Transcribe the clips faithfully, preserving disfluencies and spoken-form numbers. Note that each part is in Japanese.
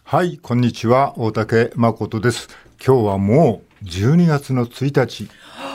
はい、こんにちは、大竹誠です。今日はもうじゅうにがつのついたち、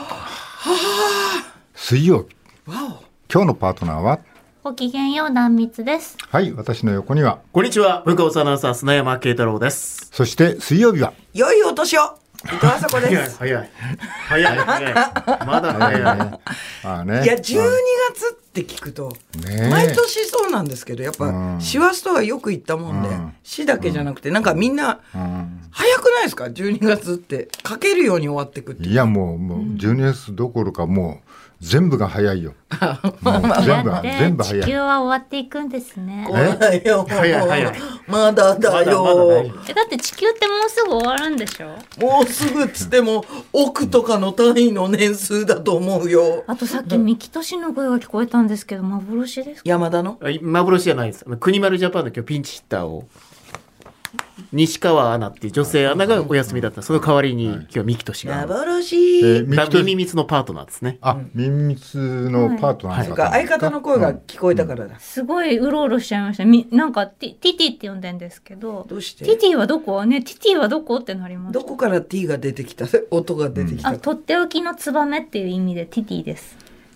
水曜日。今日のパートナーはごきげんよう、壇蜜です。 はい、私の横にはこんにちは、文化放送アナウンサー砂山慶太郎です。 そして水曜日は良いお年を、伊藤麻子です。 早い早い早いまだ早い、 ねあね、 いやじゅうにがつって聞くと、ね、毎年そうなんですけど、やっぱ師走とはよく行ったもんで、師、うん、だけじゃなくてなんかみんな、うん、早くないですか、じゅうにがつって書けるように終わってくって。 いやもう、もうじゅうにがつどころかもう全部が早いよ。もう全部全部早い。 地球は終わっていくんですね。 早いよ、 早い早い、 まだだよ。 まだまだえだって地球ってもうすぐ終わるんでしょ。 もうすぐっつっても億とかの単位の年数だと思うよ。 あとさっき三木俊の声が聞こえたんですけど、幻ですか。 山田の幻じゃないです。国丸ジャパンの今日ピンチヒッターを西川アナっていう女性アナがお休みだった。その代わりに今日は三木俊が幻、 えー、耳密のパートナーですね。 あ、耳密のパートナー、はい、 そうか、相方の声が聞こえたからだ、うん、 すごいうろうろしちゃいました。みなんかティティティって呼んでんですけど、 どうしてティティはどこね、ティティはどこってなりました。 どこから T が出てきた、音が出てきた、 うん、あ、とっておきのツバメっていう意味でティティです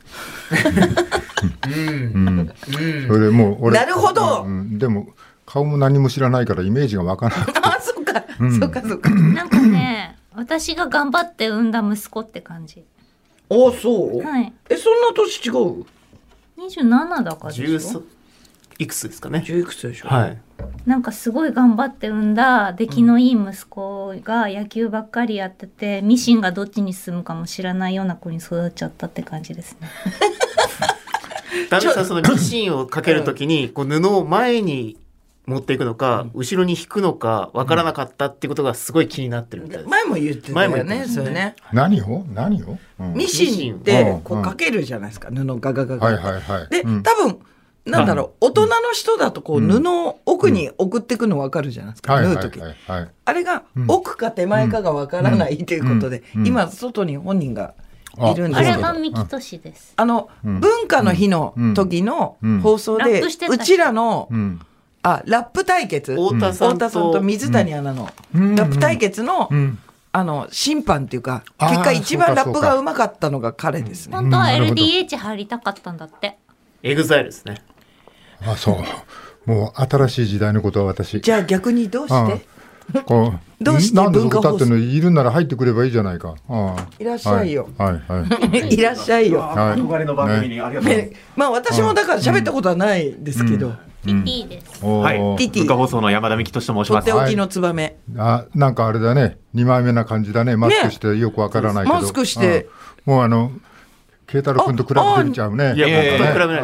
うん、うん、それでもう俺なるほど、 うん、でも顔も何も知らないからイメージがわからないあ、そっか、うん、そっかそっか。 なんかね、私が頑張って産んだ息子って感じ。 あ、そう、 はい、 え、そんな年違う。 にじゅうななだからでしょ。 じゅういくつですかね。 じゅういくつでしょ。 はい。 なんかすごい頑張って産んだ出来のいい息子が野球ばっかりやってて、ミシンがどっちに進むかも知らないような子に育っちゃったって感じですね。 ダメさん、そのミシンをかけるときにこう布を前に持っていくのか後ろに引くのか分からなかったっていうことがすごい気になってるみたいです。 前も言ってたよね、それね。 何を何を、 うん、ミシンってこうかけるじゃないですか、布ガガガガ、 はいはいはい、 で、うん、多分なんだろう、大人の人だとこう布を奥に送っていくの分かるじゃないですか、縫う時、あれが奥か手前かが分からないということで、今外に本人がいるんですけど、 あれが三木俊です。 あの、うん、文化の日の時の放送で、うん、うちらの、うん、あ、ラップ対決、 太田さん と, 太田さんと水谷アナの、うん、ラップ対決の、うん、あの審判っていうか、結果一番ラップがうまかったのが彼ですね。 本当は エルディーエイチ 入りたかったんだって。 エグザイルですね。 あ、そうもう新しい時代のことは私。 じゃあ逆にどうしてこうどうして文化放送なんでそこ立ってのいるなら入ってくればいいじゃないか。ああ、 いらっしゃいよ、 はいはいはい、 いらっしゃいよ、 はい、憧れの番組にありがとうございます、ね、 まあ私もだから喋ったことはないですけど、 ティティです、 はい、文化放送の山田美希と申します。 とっておきのツバメ、 はい、あ、なんかあれだね、にまいめな感じだね、マスクしてよくわからないけど、 ね、マスクして、 もうあの慶太郎君と比べてみちゃうね。 いや、僕と比べない、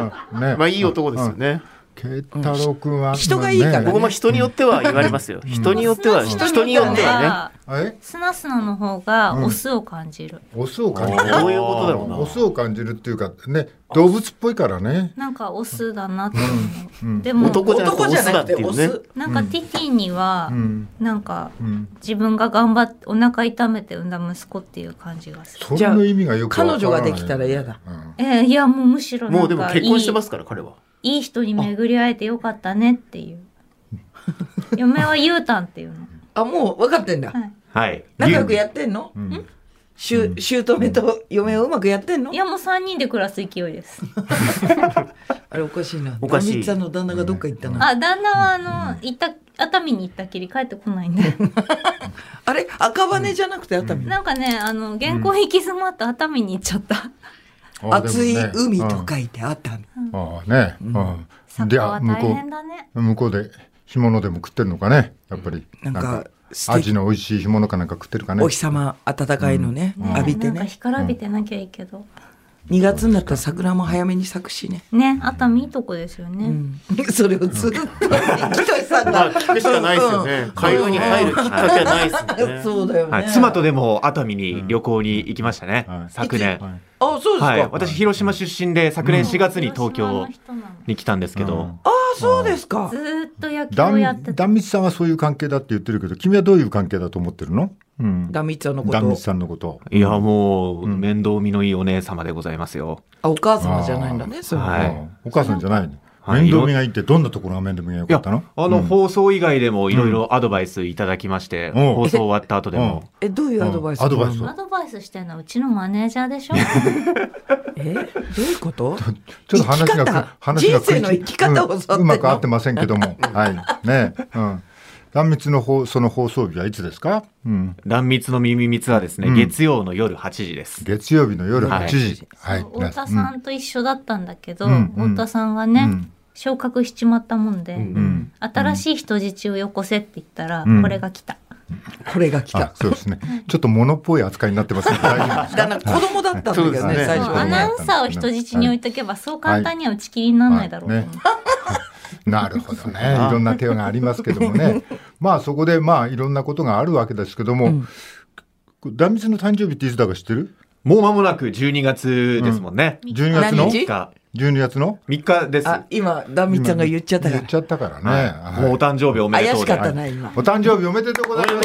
ね、まあいい男ですよね。 慶太郎君は、 うん、人がいいからね。 僕も人によっては言われますよ。人によっては、人によってはね。スナスナの方がオスを感じる。 オスを感じる。 どういうことだろうな。 オスを感じるっていうかね、動物っぽいからね。 なんかオスだなって思う。 うん、 でも男じゃなくてオスだっていうね。 なんかティティには、うん、なんか、うん、自分が頑張ってお腹痛めて産んだ息子っていう感じがする。 それの意味がよくわからない。 彼女ができたら嫌だ。 うん、えー、いやもうむしろなんかもうでも結婚してますから彼は。 いい人に巡り会えてよかったねっていう。嫁はゆうたんっていうの。 あ、もう分かってんだ。 はい。 仲良くやってんの？うん。しゅ、姑と嫁をうまくやってんの？ いやもう三人で暮らす勢いです。 あれおかしいな。 おかしい。 壇蜜さんの旦那がどっか行ったの？ あ、旦那はあの、行った熱海に行ったきり帰ってこないんで。 あれ赤羽じゃなくて熱海？ なんかね、あの原稿行き詰まって熱海に行っちゃった。 熱い海と書いてあったの。 ああね。 サッカーは大変だね。 向こうで干物でも食ってるのかね。やっぱりなんかアジの美味しい干物かなんか食ってるかね。 お日様暖かいのね、浴びてね。 なんか干からびてなきゃいいけど。 にがつになったら桜も早めに咲くしね。 ね、熱海いいとこですよね。 それをずっと木戸さんが聞くしかないですよね。会話に入るきっかけはないですよね。 そうだよね。 妻とでも熱海に旅行に行きましたね。昨年。 あ、そうですか。 私広島出身で昨年しがつに東京に来たんですけど。 あ、そうですか。 ずっと野球をやってた。 壇蜜さんはそういう関係だって言ってるけど、君はどういう関係だと思ってるの？ 壇蜜さんのこと。 壇蜜さんのこと。 いやもう面倒見のいいお姉様でございますよ。 あ、お母様じゃないんだね。 はい。お母さんじゃないの。 面倒見がいいってどんなところが面倒見が良かったの？ あの、うん、放送以外でもいろいろアドバイスいただきまして、うん、放送終わった後でも。 え、どういうアドバイス？ アドバイス。アドバイスしてるのはうちのマネージャーでしょ？ え、どういうこと？ ちょっと話が話が人生の生き方を教わってるの、 うん、うまく合ってませんけども、はいね、うん。断蜜の放その放送日はいつですか？うん、 断蜜の耳蜜はですね、うん、月曜の夜はちじです。 月曜日の夜はちじ。はい。 太田さんと一緒だったんだけど、うん、太田さんがね、うん、昇格しちまったもんで、うん、新しい人質をよこせって言ったら、うん、これが来た。 これが来た。 そうですね。ちょっと物っぽい扱いになってますね。大丈夫ですか？ だから子供だったんだけどね、ね最初は、 ね。アナウンサーを人質に置いとけば、そう簡単には打ち切りにならないだろうと思う。はいはいね、なるほどね。いろんな手がありますけどもね。まあそこでまあいろんなことがあるわけですけども、うん、断蜜の誕生日っていつだか知ってる？ もう間もなくじゅうにがつですもんね。 うん、じゅうにがつのみっか。 じゅうにがつのみっかです。 あ、今断蜜ちゃんが言っちゃったから。 言っちゃったからね。 はい、もうお誕生日おめでとうで。 怪しかったな今。 お誕生日おめでとうございます。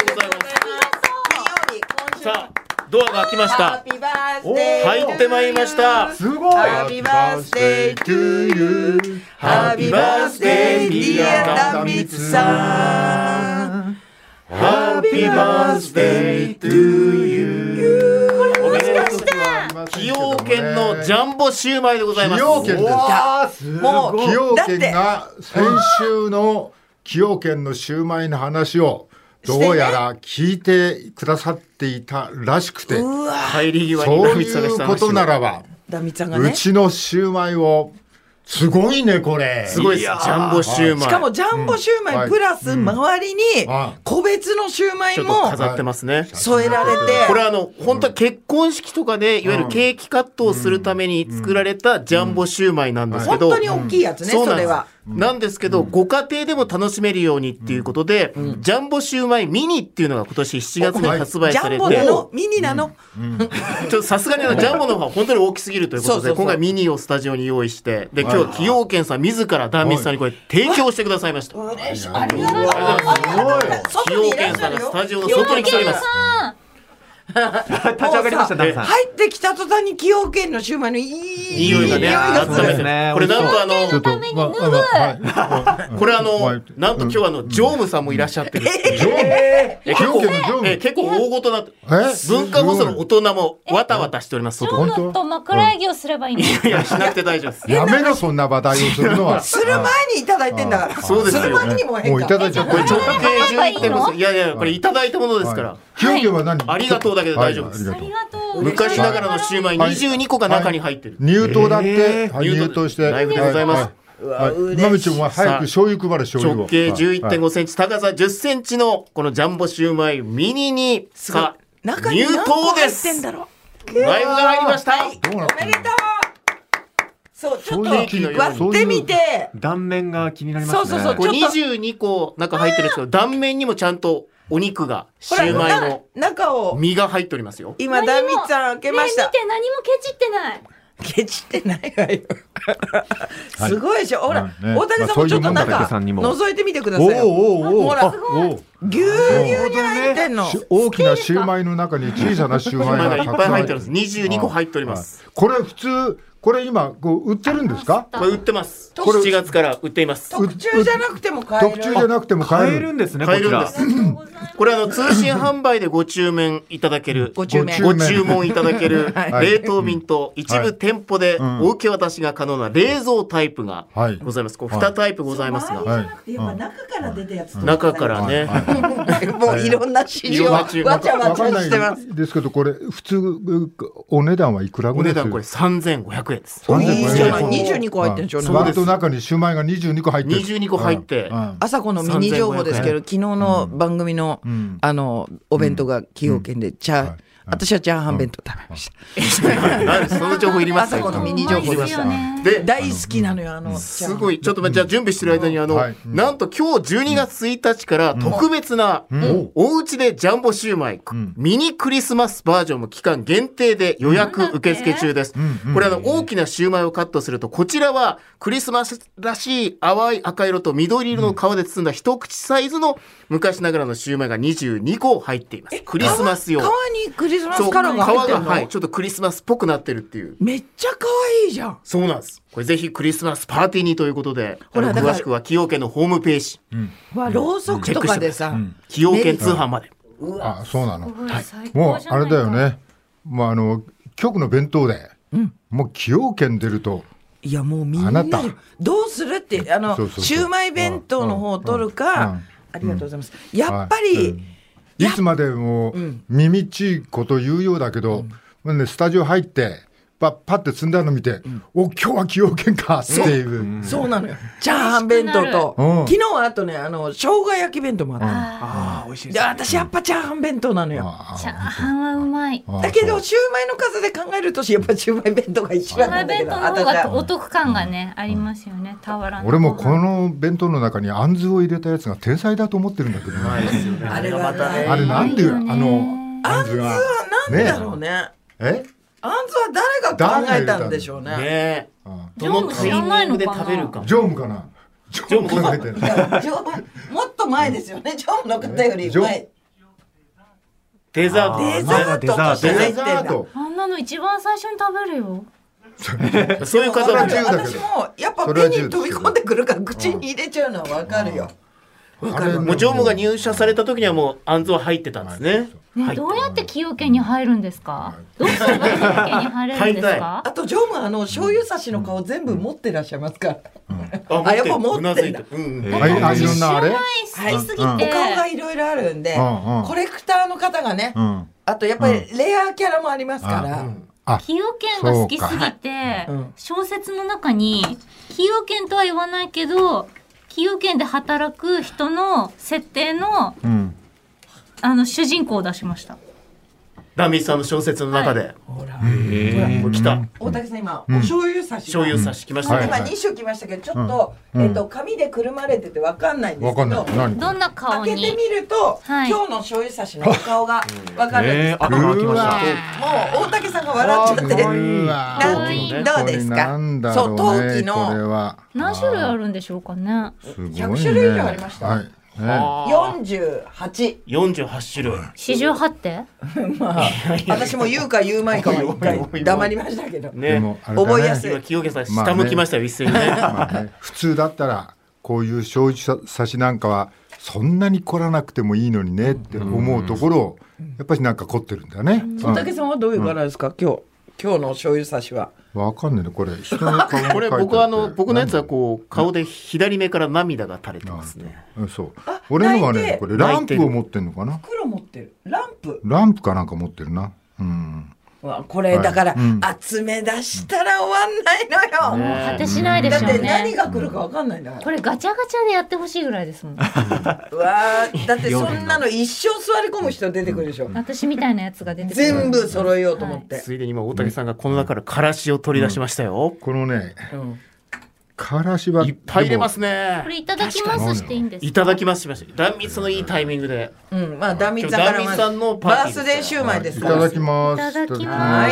さあドアが開きました。入ってまいりました。 すごい。 Happy birthday to you. Happy birthday dear 断蜜さん。 Happy birthday to you。おめでとうございます。崎陽軒のジャンボシューマイでございます。 崎陽軒です。もう崎陽軒が先週の崎陽軒のシューマイの話をどうやら聞いてくださっていたらしくて、 帰り際にそういうことならば、うちのシューマイをすごいねこれ。 すごいです。ジャンボシューマイ。 しかもジャンボシューマイプラス周りに個別のシューマイも飾ってますね。 添えられて。 これあの本当は結婚式とかでいわゆるケーキカットをするために作られたジャンボシューマイなんですけど、 本当に大きいやつね。それは。 なんですけど、ご家庭でも楽しめるようにっていうことで、ジャンボシューマイミニっていうのが今年しちがつに発売されて、 ジャンボなのミニなの、 ちょっとさすがにジャンボの方が本当に大きすぎるということで、今回ミニをスタジオに用意して、で今日は崎陽軒さん自ら断蜜さんにこれ提供してくださいました。 嬉しい。ありがとうございます。 崎陽軒さんがスタジオの外に来ております。 立ち上がりました。 入ってきた途端に崎陽軒のシューマイのいい匂いがね、あったですね。これなんとあの、これあの、なんと今日あの常務さんもいらっしゃってる。 崎陽軒の常務。 結構大ごとなって、文化放送の大人もわたわたしております。 常務と枕営業すればいいんですか？ いやしなくて大丈夫です。 やめろそんな話題をするのは。 する前にいただいてんだから。 そうですよ。 する前にももういただいちゃう。 これ直径じゅういってんごセンチ。いやいやこれいただいたものですから。 崎陽軒は何？ ありがとうだけで大丈夫です。昔ながらのシューマイにじゅうにこが中に入ってる。 入刀だって。入刀して。 ライブでございます。 今道ちゃんは早く醤油配れ醤油を。 直径 じゅういってんごセンチ、高さじゅっセンチのこのジャンボシューマイミニにさあ入刀です。ライブが入りました。 おめでとう。そうちょっと割ってみて。 断面が気になりますね。 そうそうそう。 これにじゅうにこ中入ってるんですけど、断面にもちゃんとお肉がシューマイの中を身が入っておりますよ。 今断蜜さん開けました。 ね見て何もケチってない。 ケチってないわよ。すごいでしょ。ほら、大谷さんもちょっと中覗いてみてくださいよ。ほら、ぎゅうぎゅうに入ってんの。 大きなシューマイの中に小さなシューマイがいっぱい入ってます。にじゅうにこ入っております。 これ普通。これ今こう売ってるんですか？ これ売ってます。しちがつから売っています。 特注じゃなくても買える。 特注じゃなくても買えるんですね。 買えるんです。これあの通信販売でご注文いただける、ご注文いただける冷凍便と一部店舗でお受け渡しが可能な冷蔵タイプがございます。こうにタイプございますが、 中から出たやつ。 中からね。 もういろんな市場わちゃわちゃしてます。 ですけどこれ普通お値段はいくらぐらいですか？ お値段これさんぜんごひゃくえんです。 いいじゃない。にじゅうにこ入ってるんでしょ。 バットの中にシューマイがにじゅうにこ入ってる。 にじゅうにこ入って。 朝子のミニ情報ですけど、昨日の番組のあのお弁当が崎陽軒でチャー。私はチャーハン弁当食べました。 その情報いります朝子のミニ情報でした。で大好きなのよあの。 すごいちょっとじゃあ準備してる間にあのなんと今日じゅうにがつついたちから特別なおうちでジャンボシューマイミニクリスマスバージョンも期間限定で予約受付中です。これあの大きなシューマイをカットするとこちらはクリスマスらしい淡い赤色と緑色の皮で包んだ一口サイズの昔ながらのシューマイがにじゅうにこ入っています。クリスマス用。 皮にクリリスマスカラーが入ってるの。 皮が、はい、ちょっとクリスマスっぽくなってるっていう。 めっちゃ可愛いじゃん。 そうなんです。これぜひクリスマスパーティーにということで、ほら詳しくは崎陽軒のホームページ、 うん、わろうそくとかでさ、 崎陽軒通販まで。 うあ、そうなの。はい、もうあれだよね。もうあの局の弁当で、うん、もう崎陽軒出ると。 いやもうみんなどうするってあのシウマイ弁当の方を取るか、ありがとうございます。やっぱりいつまでも耳っちいこと言うようだけど、ね、スタジオ入ってパッパッて積んだの見て、うん、お今日は崎陽軒かっていう、 うん、そうなのよ。チャーハン弁当と、うん、昨日はあとねあの生姜焼き弁当もあった。 ああ美味しいです、 ね。私やっぱチャーハン弁当なのよ。 チャーハンはうまい。 だけどシューマイの数で考えるとやっぱシューマイ弁当が一番なんだけど。 シューマイ弁当の方がお得感がね、うん、ありますよね。俵の。 俺もこの弁当の中にあんずを入れたやつが天才だと思ってるんだけどね。 あれはまたね。 あれなんであのあんずはなんだろうね。 ねえ？ あんずは誰が考えたんでしょうね。 ねどのタイミングで食べるか。 常務かな。常務考えてる。 もっと前ですよね。常務の方より前。 デザート。 デザート。デザート。あんなの一番最初に食べるよ。 そういう方は私もやっぱ目に飛び込んでくるから口に入れちゃうのはわかるよ。 もう常務が入社された時にはもうあんずは入ってたんですね。 ね、どうやって崎陽軒に入るんですか。どうすれば崎陽軒に入れるんですか。 あと常務はあの醤油差しの顔全部持ってらっしゃいますから。うん、あやっぱ持ってるんだ。 うんうん、あいろんなあれ。 好きすぎて、お顔がいろいろあるんで、うんうん、コレクターの方がね、うん、あとやっぱりレアキャラもありますから。うん崎陽軒が好きすぎて、うん、小説の中に崎陽軒とは言わないけど崎陽軒で働く人の設定の、うん、あの主人公を出しました。 ダンミーさんの小説の中で、はい、 ほら、ほら来た。大竹さん今、うん、お醤油差し醤油差し来ました、 ね、今に種来ましたけどちょっと、うん、えっと紙でくるまれててわかんないんですけど、 どんな顔に開けてみると、はい、今日の醤油差しのお顔がわかるんです。えー、 赤が来ました。 もう大竹さんが笑っちゃって、どうですか。そう陶器の何種類あるんでしょうかね。 ひゃく種類以上ありました。はいよんじゅうはち。 よんじゅうはち種類。 四十八ってまあ、私も言うか言うまいかは一回黙りましたけど。ね、覚えやすい。 崎陽軒さん下向きましたよ、一斉にね。 普通だったら、こういう醤油差しなんかは、そんなに凝らなくてもいいのにねって思うところを、やっぱりなんか凝ってるんだよね。 大竹さんはどういう柄ですか、今日。今日の醤油差しは。 わかんないね、これ。人の顔これ僕はあの僕のやつはこう顔で左目から涙が垂れてますね。 そう。俺のはね、これランプを持ってんのかな。 袋持ってる。ランプ。 ランプかなんか持ってるな。うん。 わこれだから、はいうん、集め出したら終わんないのよ。 もう果てしないでしょうね。 だって何が来るかわかんないんだから。 これガチャガチャでやってほしいぐらいですもん。うわだってそんなの一生座り込む人出てくるでしょ。うん、 私みたいなやつが出てくる。 全部揃えようと思って。はい、 ついでに今大竹さんがこの中からからしを取り出しましたよ。 うん、このね。うんからしはいっぱい入れますね。 これいただきますしていいんですか。 いただきますしました。断蜜のいいタイミングで。 うん、まあ断蜜だからまあバースデーシューマイですから。 いただきます。 いただきます。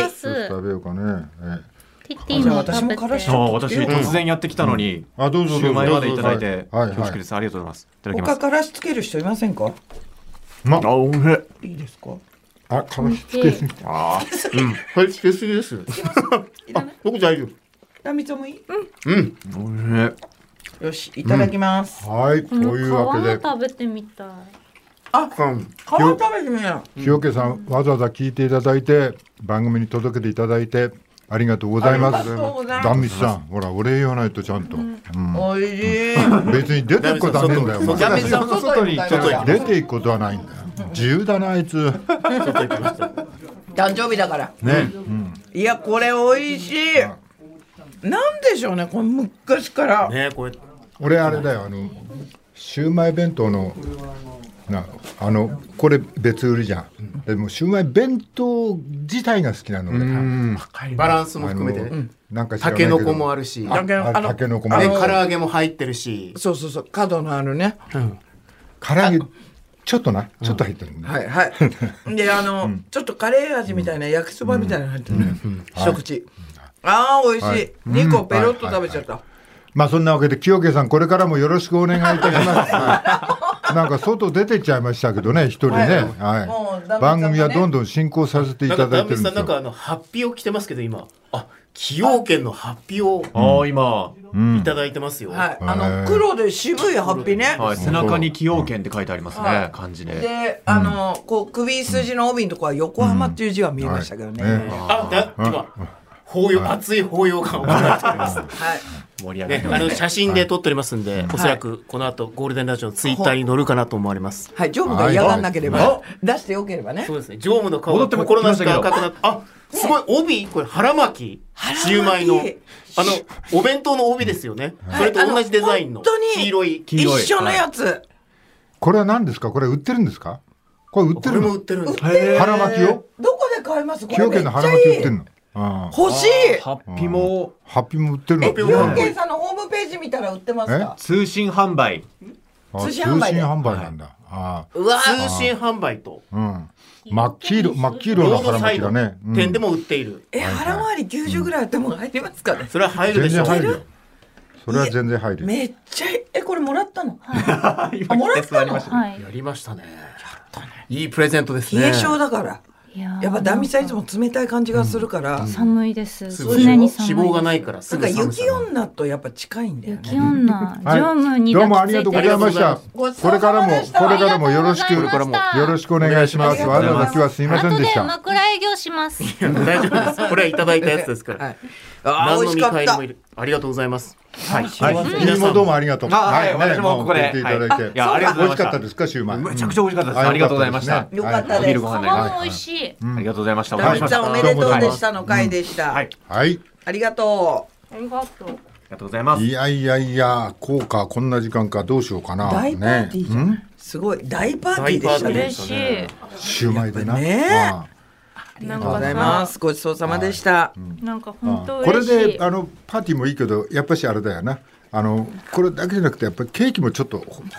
食べようかね。 ティッティも食べて。 私突然やってきたのに、 あどうぞシューマイまでいただいて恐縮です。ありがとうございます。いただきます。 他からしつける人いませんか。 まあおいしい。いいですか。 あからしつけすぎ。 あうんこれつけすぎです。僕大丈夫。 断蜜もいい。 うん。うん。 よし、いただきます。 うん、はい、というわけで。 皮食べてみたい。 あ、うん、皮食べてみよう。 崎陽軒さん、わざわざ聞いていただいて、番組に届けていただいて。ありがとうございます。断蜜さん、ほら、お礼言わないとちゃんと。 おいしい。 別に出ていくことはねえんだよ。 断蜜さん、外に出ていくことはないんだよ。自由だな、あいつ。 誕生日だから。 ね。 いや、これおいしい。なんでしょうね、これ昔から。 ね、これ。 俺あれだよ、あのシウマイ弁当のなあのこれ別売りじゃん。うん、でもシウマイ弁当自体が好きなの俺。バランスも含めてね。なんかタケノコもあるし、 タケノコもある。唐揚げも入ってるし。 そうそうそう角のあるね。 うん、唐揚げちょっとなちょっと入ってるんだ。はいはい。であのちょっとカレー味みたいな焼きそばみたいなの入ってるね。一口。あー美味しい。にこペロッと食べちゃった。 まあそんなわけで崎陽軒さんこれからもよろしくお願いいたします。 なんか外出てっちゃいましたけどね、一人ね。はい。番組はどんどん進行させていただいてるんですよ。 なんかあのハッピーを着てますけど今、あ、崎陽軒のハッピーをあ今いただいてますよ。 はい。あの黒で渋いハッピーね。 はい。背中に崎陽軒って書いてありますね。漢字で。 で、あのこう首筋の帯のとこは横浜っていう字は見えましたけどね。 あ、だ今。法要、熱い法要が行われております。はい。 盛り上げて、 ね、あの写真で撮っておりますんで、はい、おそらくこの後ゴールデンラジオのツイッターに載るかなと思われます。 はい、常務が嫌がんなければ、はい、出してよければね。 そうですね。常務の顔が心なしか赤くなって、あ、すごい帯これ腹巻き、シウマイのあのお弁当の帯ですよね。はい、それと同じデザインの黄色い一緒のやつ。はい、 これは何ですか？これ売ってるんですか？これ売ってるの？ これも売ってるんです。 腹巻きを？ どこで買います？ 崎陽軒の腹巻き売ってるの？ 欲しい。 ハッピもハッピも売ってるの。 崎陽軒さんのホームページ見たら売ってますか？ 通信販売。 通信販売。 通信販売なんだ。ああ。うわ。通信販売と。 うん。真っ黄色真っ黄色の腹巻きがね。 店でも売っている。 え、腹回りきゅうじゅうぐらいあっても入りますかね？ それは入るでしょう。 全然入るよ。それは全然入る。 めっちゃえ、これもらったの？ あ、もらったの？ やりましたね。やったね。いいプレゼントですね。 冷え性だから。やっぱダミさんいつも冷たい感じがするから、うん、 寒いです。 常に寒いです。脂肪がないからすぐ寒さ。 なんか雪女とやっぱ近いんだよね。 雪女、常務にどうもありがとうございました。これからもこれからもよろしくこれからもよろしくお願いします。わざわざ今日はすみませんでした。 後で枕営業します。 大丈夫です。これはいただいたやつですから。はい、 あ、美味しかった。 ありがとうございます。 はい。皆さんどうもありがとう。 はい。私もここでいただいて。いや、ありがとうございました。美味しかったですか、シューマイ。 めちゃくちゃ美味しかったです。ありがとうございました。 よかったです。 皮も美味しい。 ありがとうございました。 ダミちゃんおめでとうでしたの回でした。 はい。 ありがとう。ありがとう。 ありがとうございます。 いやいやいや、こうか、こんな時間か、どうしようかな。 大パーティーじゃん。すごい大パーティーでしたね。 嬉しい。 シューマイでな。 ね。ありがとうございます。ごちそうさまでした。 なんか本当嬉しい。 これであのパーティーもいいけど、やっぱしあれだよな。あのこれだけじゃなくてやっぱりケーキもちょっと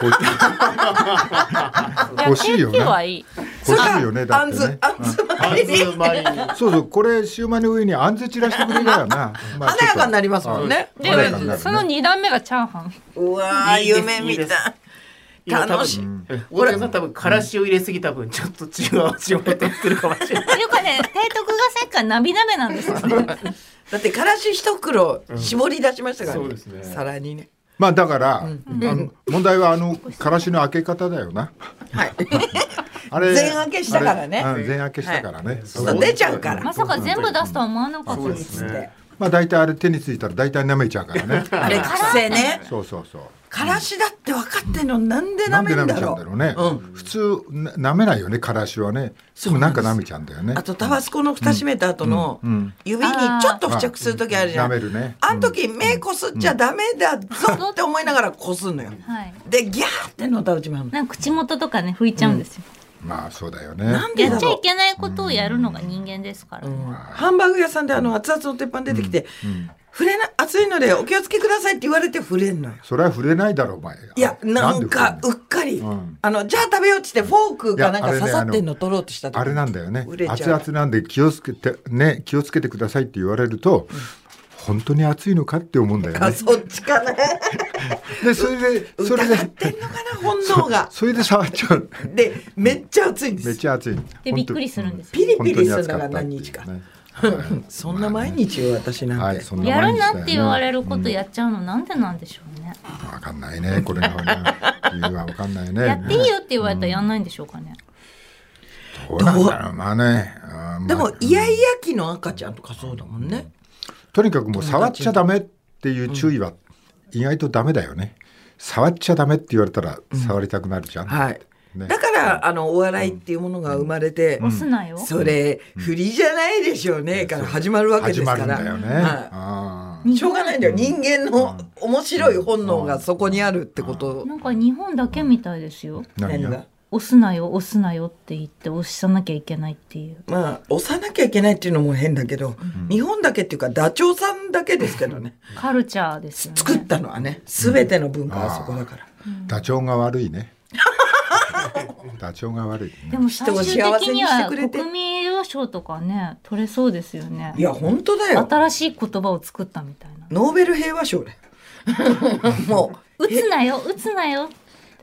欲しいよね。欲しいよね。だってね。 あんずまり。 そうそう、これシューマイの上にあんず散らしてくれるよな。 華やかになりますもんね。 で、その二段目がチャーハン。 うわー、夢みたい。楽しい。 大竹さん多分からしを入れすぎた分ちょっと違う味を取ってるかもしれない。 というかね、提督がさっきからなびなめなんですよね。 だってからし一袋絞り出しましたからね。皿にね。 まあだから問題はあのからしの開け方だよな。 はい。あれ全開けしたからね。 全開けしたからね。 出ちゃうから。 まさか全部出すとは思わなかったですね。 まあ大体あれ手についたら大体舐めちゃうからね。 あれ癖ね。 そうそうそう。 からしだって分かってんのなんで舐めるんだろう。 ね。普通舐めないよね、からしはね。すぐなんか舐めちゃうんだよね。 あとタバスコの蓋閉めた後の指にちょっと付着する時あるじゃん。 舐めるね。 あの時目こすっちゃダメだぞって思いながらこすんのよ。でギャーってのたうちまうの。 なんか口元とかね拭いちゃうんですよ。 まあそうだよね。 やっちゃいけないことをやるのが人間ですからね。 ハンバーグ屋さんであの熱々の鉄板出てきて。触れな熱いのでお気をつけくださいって言われて触れんのよ。 それは触れないだろうお前。 いやなんかうっかり、うん、あのじゃあ食べようってフォークがなんか刺さってんの取ろうとした時あれなんだよね。熱々なんで気をつけてね気をつけてくださいって言われると、うん、本当に熱いのかって思うんだよね。 あそっちかな。 でそれでそれで疑ってんのかな本能が。 それで触っちゃう。 でめっちゃ熱いんです。 めっちゃ熱い。 でびっくりするんです。 ピリピリするのが何日か。そんな毎日よ私なんて、 はい、やるなって言われることやっちゃうのなんでなんでしょうね。 分かんないねこれの理由は分かんないね。 やっていいよって言われたらやんないんでしょうかね。 どうなんだろうまあね。 でもイヤイヤ期の赤ちゃんとかそうだもんね。 とにかくもう触っちゃダメっていう注意は意外とダメだよね。触っちゃダメって言われたら触りたくなるじゃん。 はい。ね、だからあのお笑いっていうものが生まれて、 押すなよそれ振りじゃないでしょうねから始まるわけですから。 始まるんだよね。 はい、しょうがないんだよ。人間の面白い本能がそこにあるってこと。 なんか日本だけみたいですよ。 何が？ 押すなよ押すなよって言って押さなきゃいけないっていう。 まあ押さなきゃいけないっていうのも変だけど、うん、日本だけっていうかダチョウさんだけですけどね。 カルチャーですよね。 作ったのはね、すべての文化はそこだから。 うん、ダチョウが悪いね。ダチョウが悪い、ね、 でも最終的には国民栄誉賞とかね取れそうですよね。 いや本当だよ。 新しい言葉を作ったみたいな。 ノーベル平和賞でもう打つなよ打つなよ。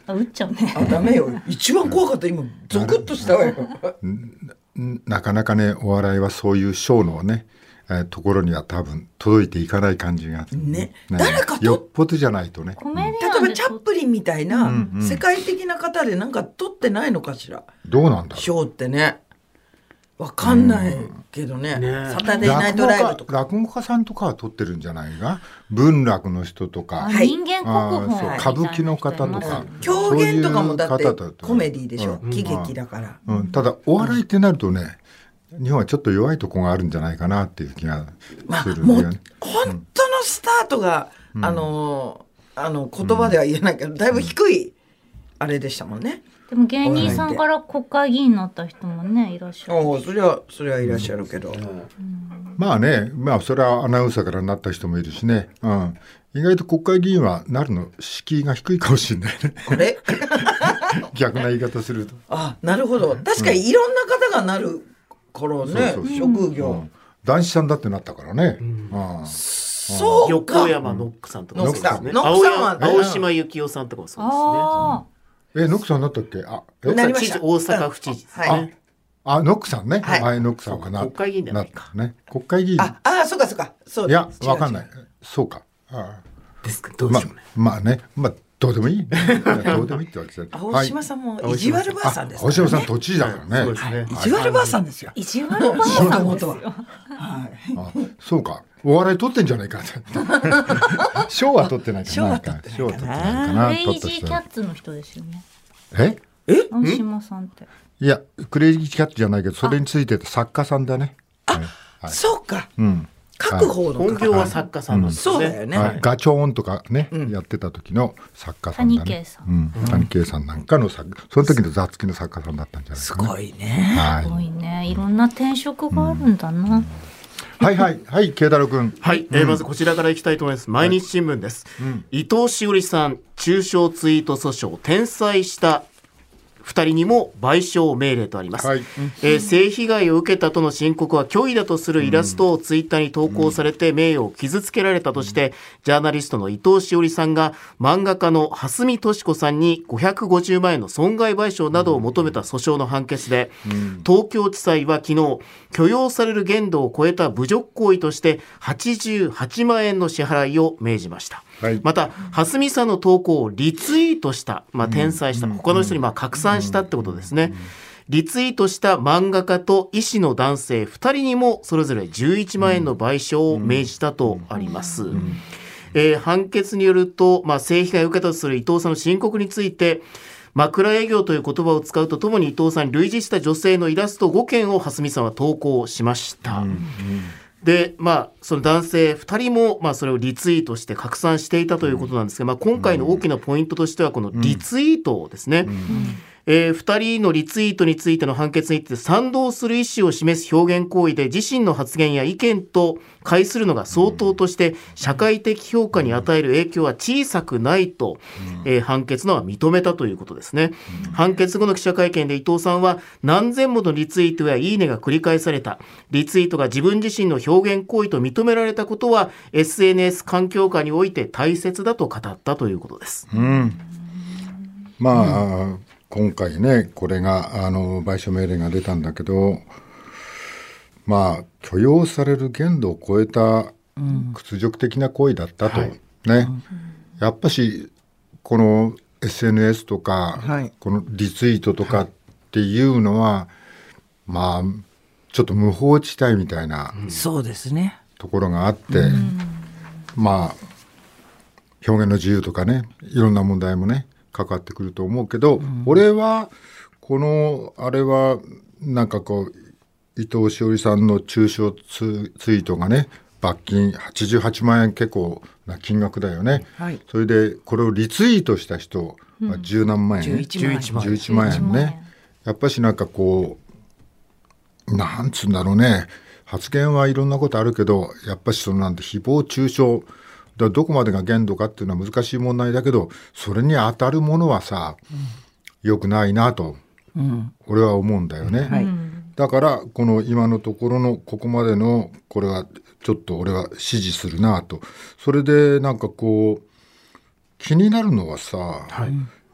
あ、打っちゃうね。 あ、ダメよ。一番怖かった今ゾクッとしたわよ。 なかなかねお笑いはそういうショーのね、えー、ところには多分届いていかない感じがね。ね、誰かとよっぽどじゃないとね。 コメディ例えばチャップリンみたいな世界的な方でなんか撮ってないのかしら。 どうなんだろう。 ショーってね。わかんないけどね。ね、サタデーナイトライブとか。 落語家さんとかは撮ってるんじゃないか。文楽の人とか。 はい、人間国宝、 歌舞伎の方とか。 狂言とかもだってコメディでしょ。喜劇だから。 うんうん、ただお笑いってなるとね。日本はちょっと弱いところがあるんじゃないかなっていう気がする、ね。 まあ、もう本当のスタートが、うん、あのあの言葉では言えないけど、うん、だいぶ低いあれでしたもんね。 でも芸人さんから国会議員になった人もねいらっしゃる。 ああ、それはそれはいらっしゃるけど。うんうん、 まあね、まあそれはアナウンサーからなった人もいるしね。うん、意外と国会議員はなるの敷居が低いかもしれないね。 あれ逆な言い方すると。 あ、なるほど。確かにいろんな方がなる。からね、そうそうそう職業、うん、 男子さんだってなったからね、うん、あそうか横山ノックさんとかノックさん、 ね、青, 青島幸男さんとかもそうですね。え、ノックさんになったっけ。あ、 えなりました。大阪府知事ですね、うん、はい、 あ、ノックさんね、はい、はい、ノックさんはな国会議員じゃないかね、国会議員。 ああ、そうかそうか、そういやわかんない、そうか、あですか、どうでしょうね、 ま、まあね、まあどうでもいい。どうでもいいってわけです。 青島さんも意地悪ばあさんですからね。 青島さん都知事だからね。 そうですね。意地悪ばあさんですよ。 意地悪ばあさんですよ。 はい。 そうか。お笑い取ってんじゃないか。賞は取ってないかな。 賞は取ってないかな。クレイジーキャッツの人ですよね。 え？ え？ 青島さんって。 いや、クレイジーキャッツじゃないけど、それについてた作家さんだね。 あ、そうか。 うん。 書く方の本業は作家さんなんですね。 そうだよね。 ガチョーンとかねやってた時の作家さんだね。 谷圭さん。谷圭さんなんかの作その時の座付きの作家さんだったんじゃないですか。すごいね。 すごいね。いろんな転職があるんだな。 はいはいはい慶太郎君。 はい。まずこちらからいきたいと思います。毎日新聞です。伊藤詩織さん中傷ツイート訴訟転載したふたりにも賠償命令とあります、はい、えー、性被害を受けたとの申告は虚偽だとするイラストをツイッターに投稿されて名誉を傷つけられたとして、ジャーナリストの伊藤詩織さんが漫画家の蓮見敏子さんにごひゃくごじゅうまんえんの損害賠償などを求めた訴訟の判決で、東京地裁は昨日許容される限度を超えた侮辱行為としてはちじゅうはちまんえんの支払いを命じました。はい、また蓮見さんの投稿をリツイートした、まあ、転載した、他の人にまあ拡散したってことですね。リツイートした漫画家と医師の男性ふたりにもそれぞれじゅういちまんえんの賠償を命じたとあります。えー、判決によると、まあ、性被害を受けたとする伊藤さんの申告について、枕営業という言葉を使うとともに伊藤さんに類似した女性のイラストごけんを蓮見さんは投稿しました。うんうん、で、まあ、その男性ふたりも、まあ、それをリツイートして拡散していたということなんですが、まあ、今回の大きなポイントとしてはこのリツイートですね。うんうんえー、ふたりのリツイートについての判決について賛同する意思を示す表現行為で自身の発言や意見と介するのが相当として社会的評価に与える影響は小さくないと、えー、判決のは認めたということですね。判決後の記者会見で伊藤さんは何千ものリツイートやいいねが繰り返された、リツイートが自分自身の表現行為と認められたことは エスエヌエス 環境下において大切だと語ったということです。 うん、まあ、うん今回ねこれがあの賠償命令が出たんだけど、まあ許容される限度を超えた屈辱的な行為だったと、うんね、はい、やっぱしこの エスエヌエス とか、はい、このリツイートとかっていうのは、はい、まあちょっと無法地帯みたいなそうですねところがあって、うん、まあ表現の自由とかねいろんな問題もね関わってくると思うけど、うん、俺はこのあれはなんかこう伊藤詩織さんの中傷ツ, ツイートがね罰金はちじゅうはちまんえん結構な金額だよね、はい、それでこれをリツイートした人は十何万円、 じゅういちまんえんじゅういちまんえんね、やっぱしなんかこうなんつうんだろうね、発言はいろんなことあるけどやっぱしそのなんて誹謗中傷だどこまでが限度かっていうのは難しい問題だけど、それに当たるものはさ、うん、良くないなと、うん、俺は思うんだよね、はい、だからこの今のところのここまでのこれはちょっと俺は支持するなと。それでなんかこう気になるのはさ、はい、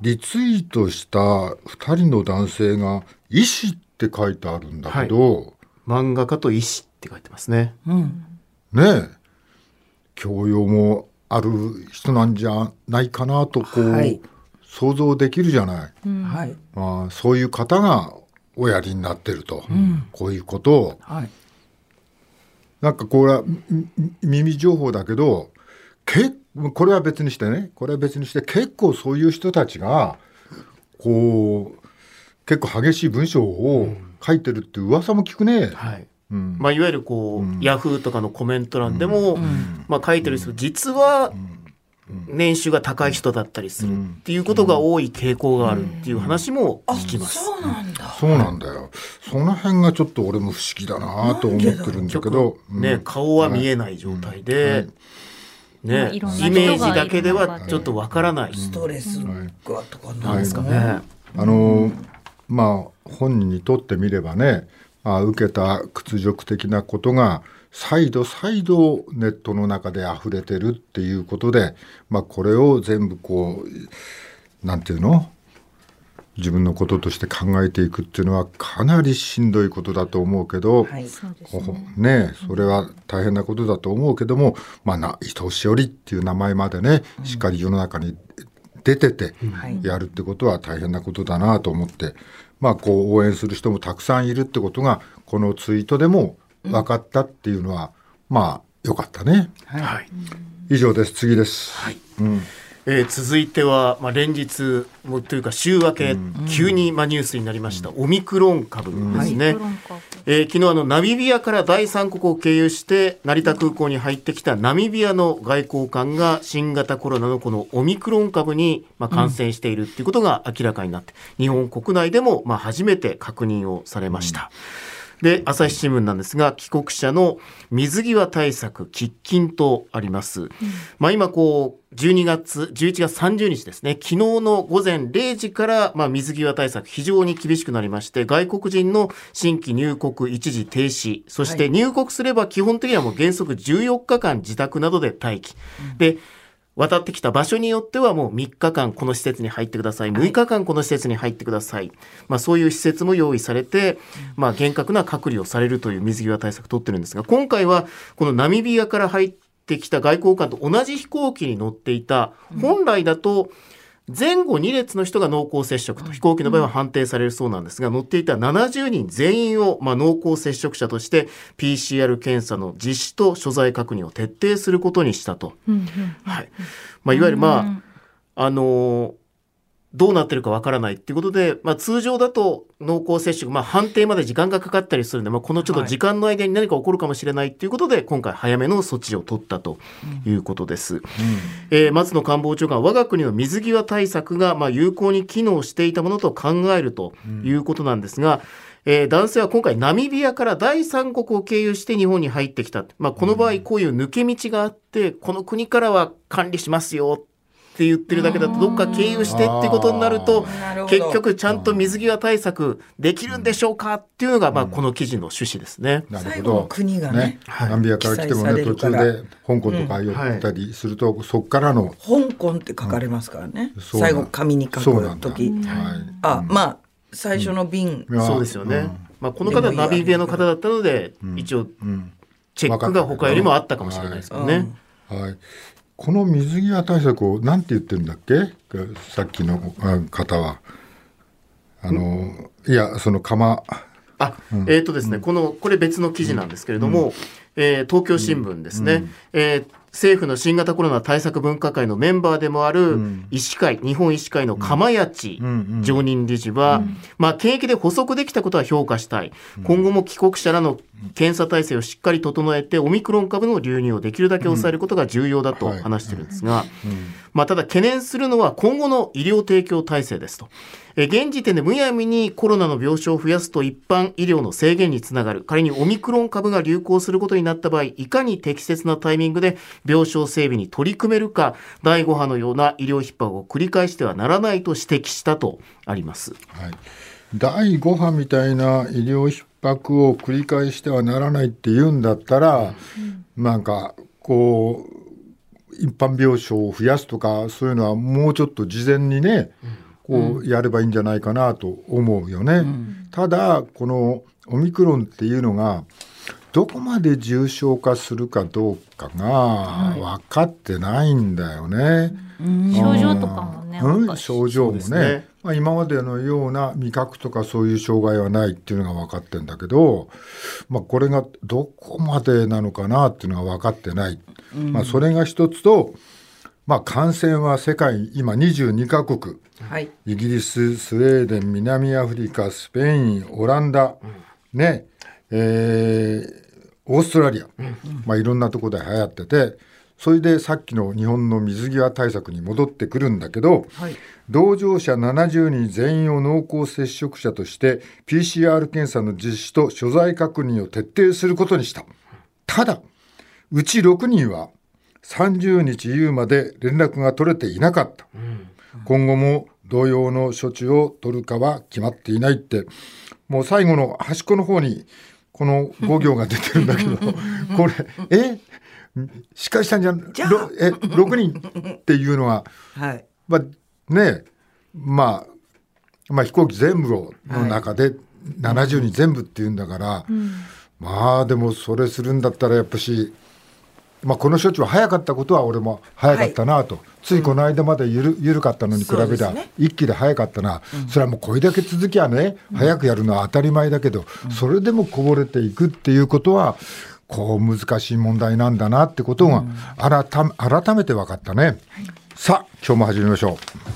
リツイートしたふたりの男性が医師って書いてあるんだけど、はい、 漫画家と医師って書いてますね。 うん、ねえ教養もある人なんじゃないかなとこう、はい、想像できるじゃない、うんまあ、そういう方がおやりになってると、うん、こういうことを、はい、なんかこれは耳情報だけどけこれは別にしてねこれは別にして結構そういう人たちがこう結構激しい文章を書いてるって噂も聞くね、 はいうんまあ、いわゆるこう、うん、ヤフーとかのコメント欄でも、うんまあ、書いてる人、うん、実は年収が高い人だったりするっていうことが多い傾向があるっていう話も聞きます、 うんうん、そうなんだそうなんだよ。その辺がちょっと俺も不思議だなと思ってるんだけど、 ねうん、顔は見えない状態で、うんはいね、イメージだけではちょっとわからない、うん、 ストレスがとかなんですかね、はい、 あのまあ本人にとってみればねまあ、受けた屈辱的なことが再度再度ネットの中で溢れてるっていうことで、まあ、これを全部こうなんていうの自分のこととして考えていくっていうのはかなりしんどいことだと思うけど、はいそうですね、ねそれは大変なことだと思うけども、まあ、な伊藤詩織っていう名前までねしっかり世の中に出ててやるってことは大変なことだなと思って、まあ、こう応援する人もたくさんいるってことがこのツイートでも分かったっていうのは、うん、まあよかったね、はい、以上です。次です、はいうんえー、続いては、まあ、連日もというか週明け、うん、急に、まあ、ニュースになりました、うん、オミクロン株ですね、うんはいえー、昨日あのナミビアから第三国を経由して成田空港に入ってきたナミビアの外交官が新型コロナのこのオミクロン株に、まあ、感染しているということが明らかになって、うん、日本国内でも、まあ、初めて確認をされました、うんで朝日新聞なんですが帰国者の水際対策喫緊とあります、うんまあ、今こうじゅうにがつじゅういちがつさんじゅうにちですね昨日のごぜんれいじから、まあ、水際対策非常に厳しくなりまして外国人の新規入国一時停止そして入国すれば基本的にはもう原則じゅうよっかかん自宅などで待機、うん、で渡ってきた場所によってはもうみっかかんこの施設に入ってくださいむいかかんこの施設に入ってください、まあ、そういう施設も用意されて、まあ、厳格な隔離をされるという水際対策を取ってるんですが今回はこのナミビアから入ってきた外交官と同じ飛行機に乗っていた本来だと前後に列の人が濃厚接触と飛行機の場合は判定されるそうなんですが乗っていたななじゅうにん全員をまあ濃厚接触者として ピーシーアール 検査の実施と所在確認を徹底することにしたと、はいまあ、いわゆるまああのーどうなってるかわからないっていうことで、まあ、通常だと濃厚接触、まあ、判定まで時間がかかったりするんで、まあ、このちょっと時間の間に何か起こるかもしれないっていうことで、はい、今回早めの措置を取ったということです、うんえー、松野官房長官は我が国の水際対策がまあ有効に機能していたものと考えるということなんですが、うんえー、男性は今回ナミビアから第三国を経由して日本に入ってきた、まあ、この場合こういう抜け道があってこの国からは管理しますよって言ってるだけだとどっか経由してっていうことになると結局ちゃんと水際対策できるんでしょうかっていうのがまあこの記事の趣旨ですね。 なるほど。国がね、ナミビアから来てもね途中で香港とか寄ったりすると、うんはい、そっからの香港って書かれますからね。うん、最後紙に書くとき、はい、あまあ最初の便、 うん、そうですよね。うんまあ、この方はナミビアの方だったので、うん、一応チェックが他よりもあったかもしれないですけどね。 はい。はいこの水際対策を何て言ってるんだっけさっきの方はあのいやその釜あ、うん、えーとですね、うん、このこれ別の記事なんですけれども、うんえー、東京新聞ですね、うんえー政府の新型コロナ対策分科会のメンバーでもある医師会、日本医師会の釜谷常任理事は、まあ、検疫で補足できたことは評価したい。今後も帰国者らの検査体制をしっかり整えてオミクロン株の流入をできるだけ抑えることが重要だと話しているんですが、まあ、ただ懸念するのは今後の医療提供体制ですと。現時点でむやみにコロナの病床を増やすと一般医療の制限につながる。仮にオミクロン株が流行することになった場合、いかに適切なタイミングで病床整備に取り組めるか、だいご波のような医療逼迫を繰り返してはならないと指摘したとあります。 はい、だいご波みたいな医療逼迫を繰り返してはならないって言うんだったら、うん、なんかこう一般病床を増やすとかそういうのはもうちょっと事前にね、うんこうやればいいんじゃないかなと思うよね。うん、ただこのオミクロンっていうのがどこまで重症化するかどうかが分かってないんだよね。はいうん、症状とかもね、 うん、症状も ね, ね、まあ、今までのような味覚とかそういう障害はないっていうのが分かってるんだけど、まあ、これがどこまでなのかなっていうのが分かってない、うんまあ、それが一つと、まあ、感染は世界今にじゅうにカ国、はい、イギリス、スウェーデン、南アフリカ、スペイン、オランダ、うんねえーオーストラリア、うんまあ、いろんなところで流行ってて、それでさっきの日本の水際対策に戻ってくるんだけど、はい、同乗者ななじゅうにん全員を濃厚接触者として ピーシーアール 検査の実施と所在確認を徹底することにした。ただうちろくにんはさんじゅうにち夕まで連絡が取れていなかった、うん、今後も同様の処置を取るかは決まっていないって、もう最後の端っこの方にこのご行が出てるんだけどこれえしっかりしたんじゃんじゃろえろくにんっていうのは、はいまあねまあ、まあ飛行機全部の中でななじゅうにん全部っていうんだから、はいうん、まあでもそれするんだったらやっぱし、まあ、この処置は早かったことは俺も早かったなと、はい、ついこの間までゆる、ゆるかったのに比べたら一気で早かったな、うん、それはもうこれだけ続きゃね、うん、早くやるのは当たり前だけど、うん、それでもこぼれていくっていうことはこう難しい問題なんだなってことが改め、改めて分かったね、はい、さあ今日も始めましょう。